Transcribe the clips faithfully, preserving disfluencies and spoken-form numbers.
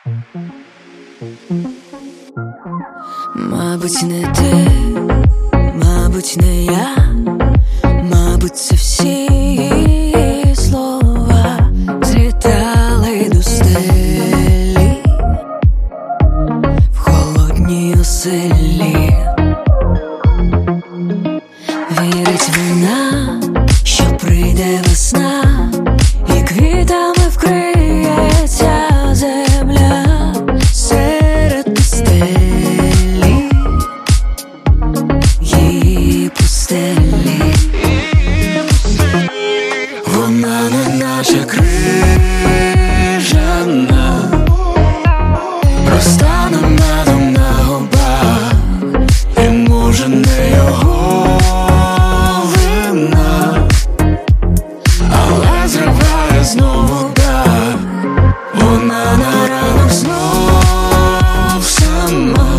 Мабуть, не ти, мабуть, не я, мабуть, це всі її слова злітали до стелі в холодній оселі. Вірить вона, що прийде весна, і квітами вкриється земля серед пустелі, її пустелі. Вона неначе крижана, розтане медом на губах, і може не його вина, але зриває знову дах. Вона на ранок знов сама,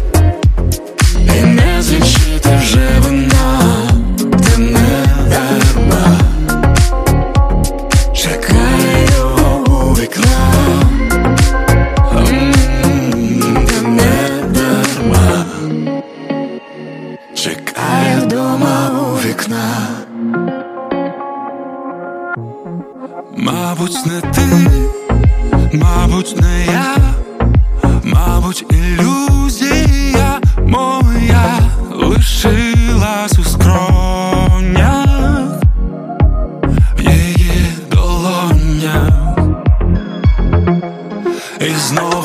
і не злічити вже вина, та не дарма чекає його у вікна. Та не дарма чекає вдома у вікна. Мабуть, не ти, мабуть, не я, мабуть, ілюзія моя лишилась у скронях, в її долонях. І знов